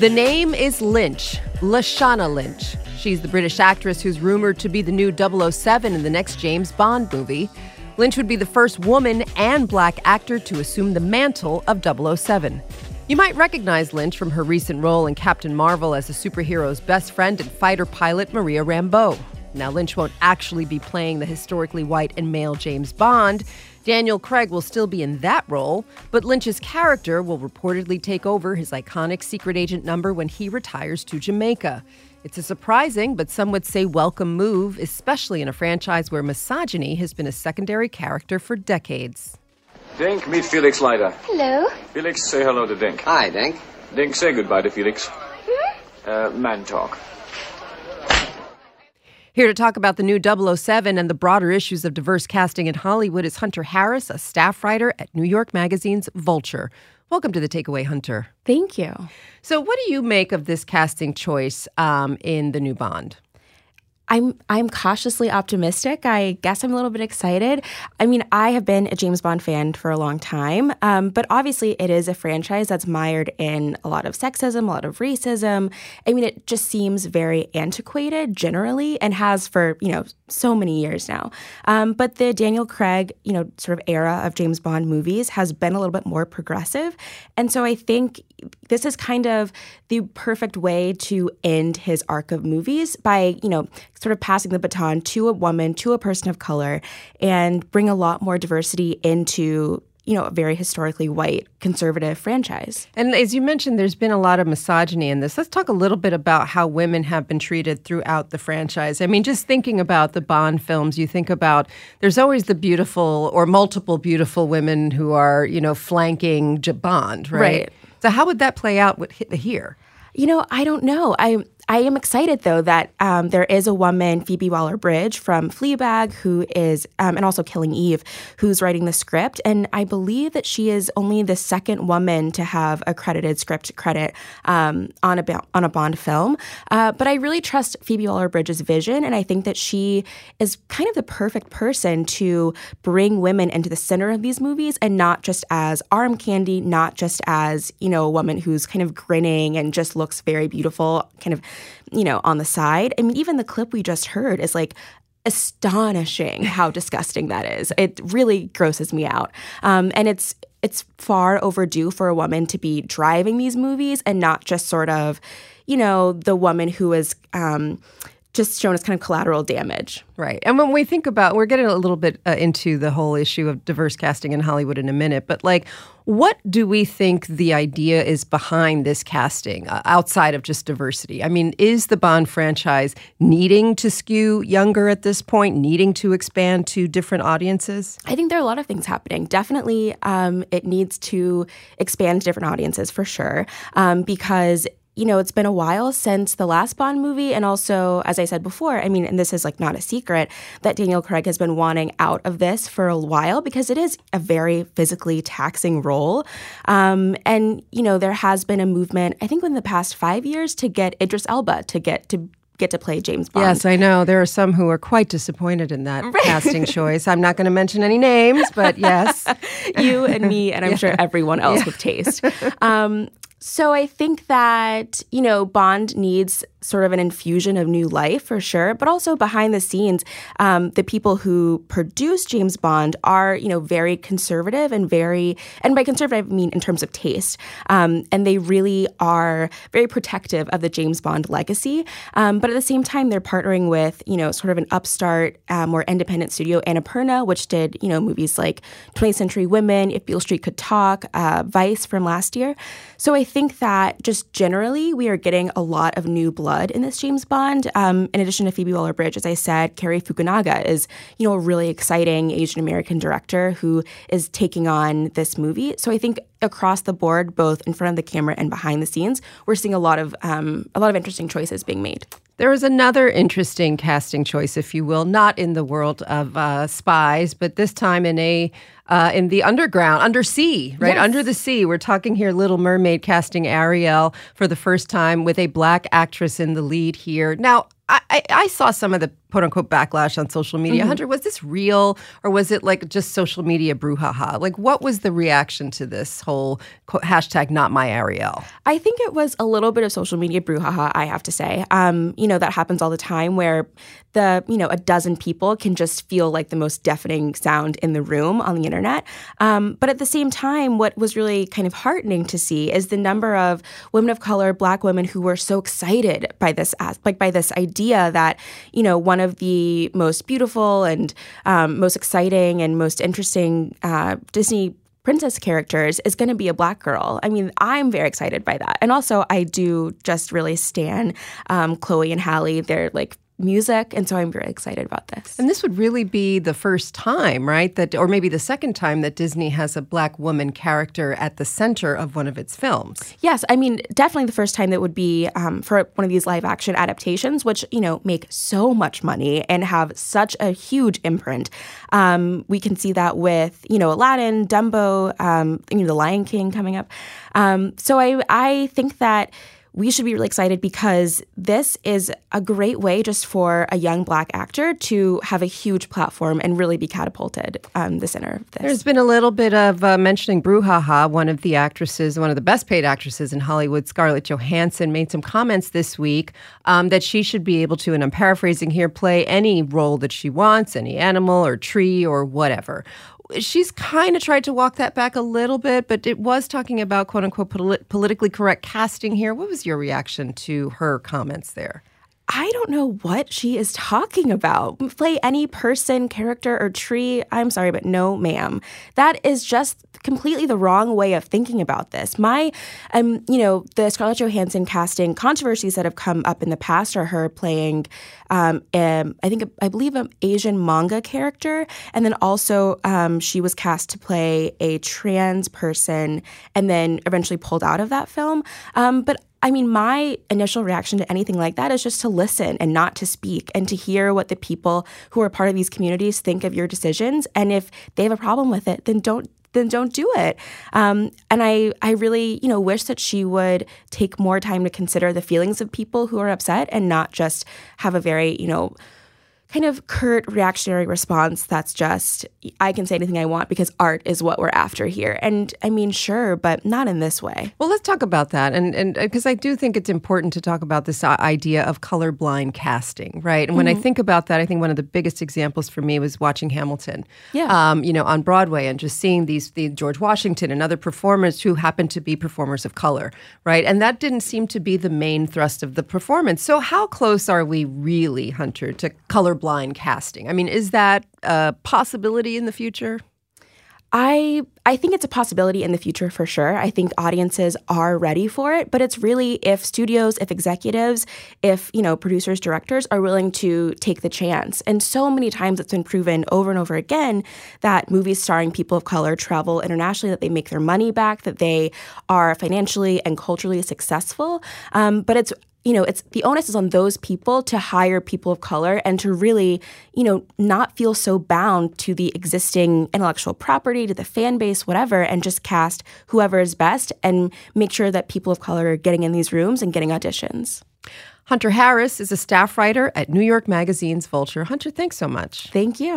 The name is Lynch, Lashana Lynch. She's the British actress who's rumored to be the new 007 in the next James Bond movie. Lynch would be the first woman and black actor to assume the mantle of 007. You might recognize Lynch from her recent role in Captain Marvel as the superhero's best friend and fighter pilot Maria Rambeau. Now, Lynch won't actually be playing the historically white and male James Bond. Daniel Craig will still be in that role, but Lynch's character will reportedly take over his iconic secret agent number when he retires to Jamaica. It's a surprising, but some would say welcome move, especially in a franchise where misogyny has been a secondary character for decades. Dink, meet Felix Leiter. Hello. Felix, say hello to Dink. Hi, Dink. Dink, say goodbye to Felix. Man talk. Here to talk about the new 007 and the broader issues of diverse casting in Hollywood is Hunter Harris, a staff writer at New York Magazine's Vulture. Welcome to The Takeaway, Hunter. Thank you. So what do you make of this casting choice in the new Bond? I'm cautiously optimistic. I guess I'm a little bit excited. I mean, I have been a James Bond fan for a long time, but obviously it is a franchise that's mired in a lot of sexism, a lot of racism. I mean, it just seems very antiquated generally and has for, so many years now. But the Daniel Craig, sort of era of James Bond movies has been a little bit more progressive. And so I think this is kind of the perfect way to end his arc of movies by, sort of passing the baton to a woman, to a person of color, and bring a lot more diversity into, a very historically white conservative franchise. And as you mentioned, there's been a lot of misogyny in this. Let's talk a little bit about how women have been treated throughout the franchise. I mean, just thinking about the Bond films, you think about there's always the beautiful or multiple beautiful women who are, flanking Bond, right? So how would that play out here? I don't know. I am excited, though, that there is a woman, Phoebe Waller-Bridge from Fleabag, who is, and also Killing Eve, who's writing the script. And I believe that she is only the second woman to have a credited script credit on a Bond film. But I really trust Phoebe Waller-Bridge's vision, and I think that she is kind of the perfect person to bring women into the center of these movies, and not just as arm candy, not just as, a woman who's kind of grinning and just looks very beautiful, kind of on the side. I mean, even the clip we just heard is like astonishing how disgusting that is. It really grosses me out. And it's far overdue for a woman to be driving these movies and not just sort of, the woman who is just shown as kind of collateral damage. Right. And when we think about, we're getting a little bit into the whole issue of diverse casting in Hollywood in a minute, but what do we think the idea is behind this casting outside of just diversity? I mean, is the Bond franchise needing to skew younger at this point, needing to expand to different audiences? I think there are a lot of things happening. Definitely it needs to expand to different audiences for sure, because it's been a while since the last Bond movie. And also, as I said before, I mean, and this is not a secret, that Daniel Craig has been wanting out of this for a while because it is a very physically taxing role. And, there has been a movement, I think in the past 5 years, to get Idris Elba to get to play James Bond. Yes, I know. There are some who are quite disappointed in that casting choice. I'm not going to mention any names, but yes. You and me, and I'm sure everyone else with taste. So I think that, Bond needs sort of an infusion of new life for sure, but also behind the scenes, the people who produce James Bond are, very conservative and by conservative I mean in terms of taste, and they really are very protective of the James Bond legacy. But at the same time, they're partnering with, sort of an upstart, more independent studio, Annapurna, which did, movies like 20th Century Women, If Beale Street Could Talk, Vice from last year. So I think that just generally we are getting a lot of new blood in this James Bond. In addition to Phoebe Waller-Bridge, as I said, Cary Fukunaga is, a really exciting Asian American director who is taking on this movie. So I think across the board, both in front of the camera and behind the scenes, we're seeing a lot of interesting choices being made. There is another interesting casting choice, if you will, not in the world of spies, but this time in the underground, undersea, right? Yes. Under the sea. We're talking here Little Mermaid casting Ariel for the first time with a black actress in the lead here. Now, I saw some of the quote-unquote backlash on social media. Hunter, was this real, or was it like just social media brouhaha? Like, what was the reaction to this whole hashtag not my Ariel? I think it was a little bit of social media brouhaha, I have to say. That happens all the time where a dozen people can just feel like the most deafening sound in the room on the internet. But at the same time, what was really kind of heartening to see is the number of women of color, Black women, who were so excited by this idea that, one of the most beautiful and most exciting and most interesting Disney princess characters is going to be a Black girl. I mean, I'm very excited by that. And also, I do just really stan Chloe and Halle. They're like music, and so I'm very excited about this. And this would really be the first time, right, or maybe the second time that Disney has a Black woman character at the center of one of its films. Yes, I mean, definitely the first time that would be for one of these live-action adaptations, which, make so much money and have such a huge imprint. We can see that with, Aladdin, Dumbo, The Lion King coming up. So I think that we should be really excited because this is a great way just for a young Black actor to have a huge platform and really be catapulted the center of this. There's been a little bit of mentioning brouhaha. One of the best paid actresses in Hollywood, Scarlett Johansson, made some comments this week that she should be able to, and I'm paraphrasing here, play any role that she wants, any animal or tree or whatever. She's kind of tried to walk that back a little bit, but it was talking about, quote unquote, politically correct casting here. What was your reaction to her comments there? I don't know what she is talking about. Play any person, character, or tree. I'm sorry, but no, ma'am. That is just completely the wrong way of thinking about this. The Scarlett Johansson casting controversies that have come up in the past are her playing, I believe, an Asian manga character, and then also she was cast to play a trans person, and then eventually pulled out of that film. But my initial reaction to anything like that is just to listen and not to speak and to hear what the people who are part of these communities think of your decisions. And if they have a problem with it, then don't do it. And I really, wish that she would take more time to consider the feelings of people who are upset and not just have a very, kind of curt reactionary response that's just, I can say anything I want because art is what we're after here. And sure, but not in this way. Well, let's talk about that. And because I do think it's important to talk about this idea of colorblind casting, right? And when I think about that, I think one of the biggest examples for me was watching Hamilton, on Broadway, and just seeing the George Washington and other performers who happened to be performers of color, right? And that didn't seem to be the main thrust of the performance. So how close are we really, Hunter, to colorblind casting? Is that a possibility in the future? I think it's a possibility in the future for sure. I think audiences are ready for it, but it's really if studios, if executives, if, producers, directors are willing to take the chance. And so many times it's been proven over and over again that movies starring people of color travel internationally, that they make their money back, that they are financially and culturally successful. But it's the onus is on those people to hire people of color and to really, not feel so bound to the existing intellectual property, to the fan base, whatever, and just cast whoever is best and make sure that people of color are getting in these rooms and getting auditions. Hunter Harris is a staff writer at New York Magazine's Vulture. Hunter, thanks so much. Thank you.